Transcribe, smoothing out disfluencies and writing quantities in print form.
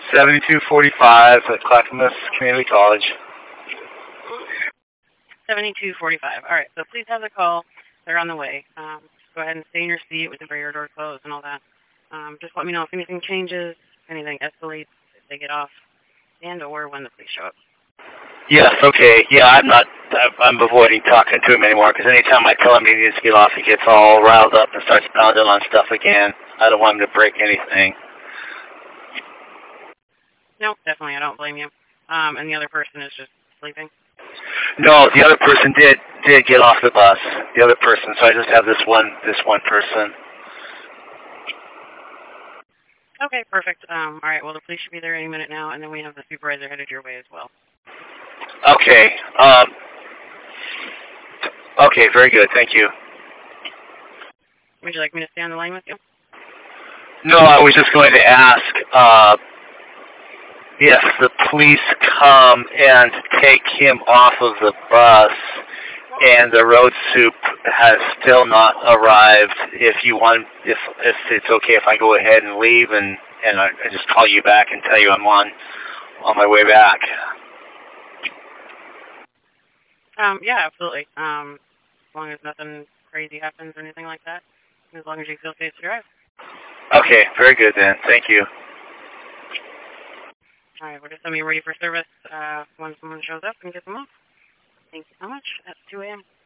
7245 at Clackamas Community College. 7245. All right, so please have the call. They're on the way. Just go ahead and stay in your seat with the barrier door closed and all that. Just let me know if anything changes, if anything escalates, if they get off, and or when the police show up. Yes, okay. Yeah, I'm avoiding talking to him anymore because anytime I tell him he needs to get off, he gets all riled up and starts pounding on stuff again. I don't want him to break anything. No, definitely, I don't blame you. And the other person is just sleeping? No, the other person did get off the bus. The other person, so I just have this one person. Okay, perfect. All right, well, the police should be there any minute now, and then we have the supervisor headed your way as well. Okay. Okay, very good. Thank you. Would you like me to stay on the line with you? No, I was just going to ask if the police come and take him off of the bus and the road soup has still not arrived, if it's okay if I go ahead and leave and I just call you back and tell you I'm on my way back. Yeah, absolutely. As long as nothing crazy happens or anything like that. As long as you feel safe to drive. Okay, very good then. Thank you. All right, we're just going to be ready for service when someone shows up and gets them off. Thank you so much. At 2 a.m.